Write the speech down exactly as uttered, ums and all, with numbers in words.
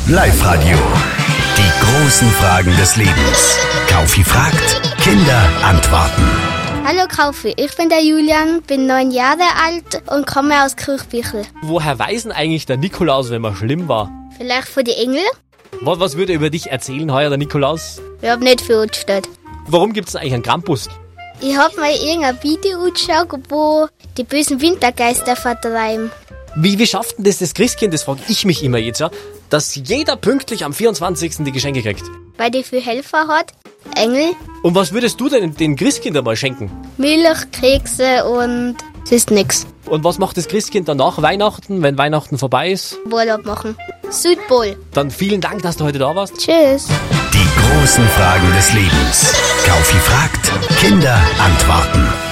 Live-Radio. Die großen Fragen des Lebens. Kaufi fragt, Kinder antworten. Hallo Kaufi, ich bin der Julian, bin neun Jahre alt und komme aus Kirchbichl. Woher weiß denn eigentlich der Nikolaus, wenn man schlimm war? Vielleicht von den Engeln? Was, was würde er über dich erzählen heuer, der Nikolaus? Ich hab nicht viel angestellt. Warum gibt's denn eigentlich einen Krampus? Ich hab mal irgendein Video angeschaut, wo die bösen Wintergeister vertreiben. Wie, wie schafft denn das das Christkind, das frage ich mich immer jetzt, ja, dass jeder pünktlich am vierundzwanzigsten die Geschenke kriegt? Weil die viel Helfer hat, Engel, Und was würdest du denn den Christkindern mal schenken? Milch, Kekse und es ist nix. Und was macht das Christkind dann nach Weihnachten, wenn Weihnachten vorbei ist? Urlaub machen. Südpol. Dann vielen Dank, dass du heute da warst. Tschüss. Die großen Fragen des Lebens. Kaufi fragt, Kinder antworten.